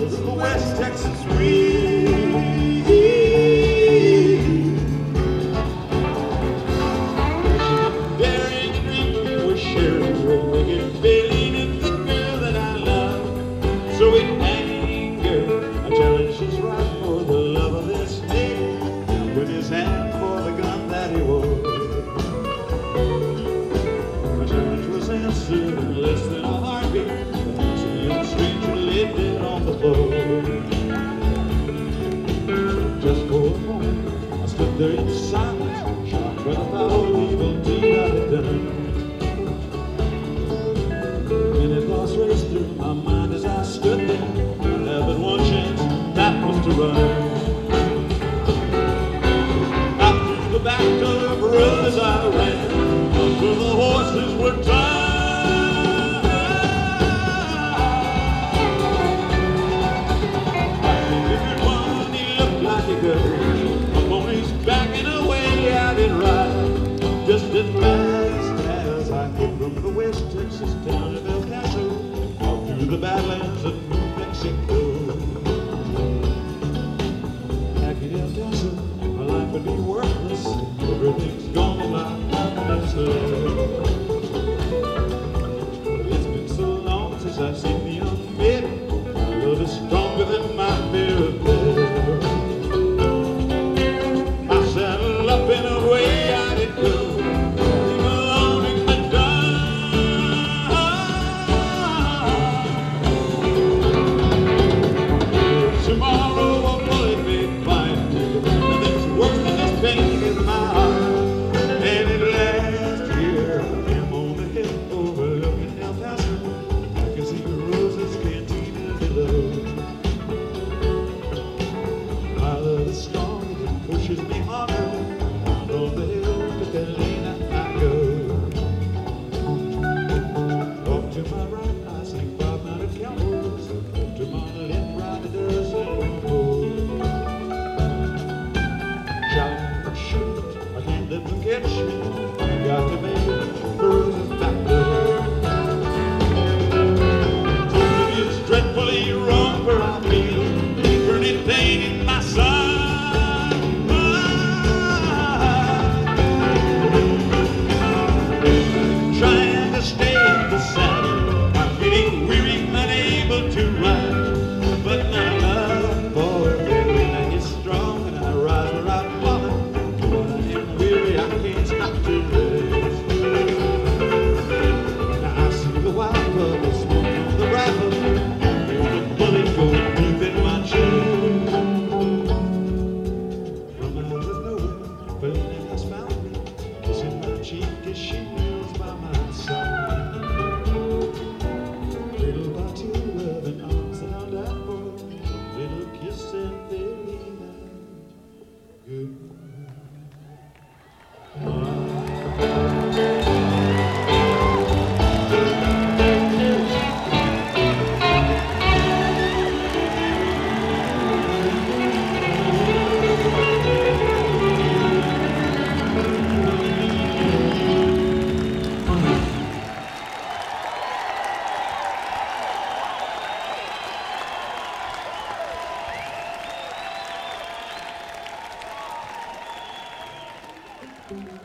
the West Texas breeze. Daring and drinking with Sherry, wicked feeling in the girl that I love. So in anger, I challenge his right for the love of this day, with his hand for the gun that he wore. My challenge was answered in less than a heartbeat. The young stranger lay dead on the floor. Just for a moment, I stood there in silence, shocked by the foul evil deed I had done. Many thoughts raced through my mind as I stood there. I had but one chance, that was to run. Out through the back door as I ran, until the horses were tied. My pony's backing away, I did ride just as fast as I could from the West Texas town of El Paso out through the Badlands of New Mexico. Back in El Paso, my life would be worthless. Everything's gone like nothing's left. It's been so long since I've seen the young maiden. My love is stronger than my fear of death. Up in a way I did go, leave alone in the dark. Tomorrow a bullet may find me, nothing's worse than this pain in my heart. And at last here I am on the hill overlooking El Paso. I can see the Rosa's Cantina below. My love is strong, it pushes me harder. On the hill to Catalina I go. Off to my right I sing 500 cowboys. Off to my left right a dozen more. Shout and shoot, I can't let them catch me. I got to make Rosa's back door. Something is dreadfully wrong where I feel burning pain in my side. Trying to stay in the saddle, I'm getting weary, unable to ride. But my love for Catalina is strong, and I rise where I've fallen. When I am weary, I can't stop to rest. Now I see the white bubbles smoke from the rifle. I feel the bullet go deep in my chest. From out of nowhere, Ferdinand has found me. Kissing my cheek as she kneels by my side. Little by two loving arms that I'll die for. A little kiss and believe good. Thank you.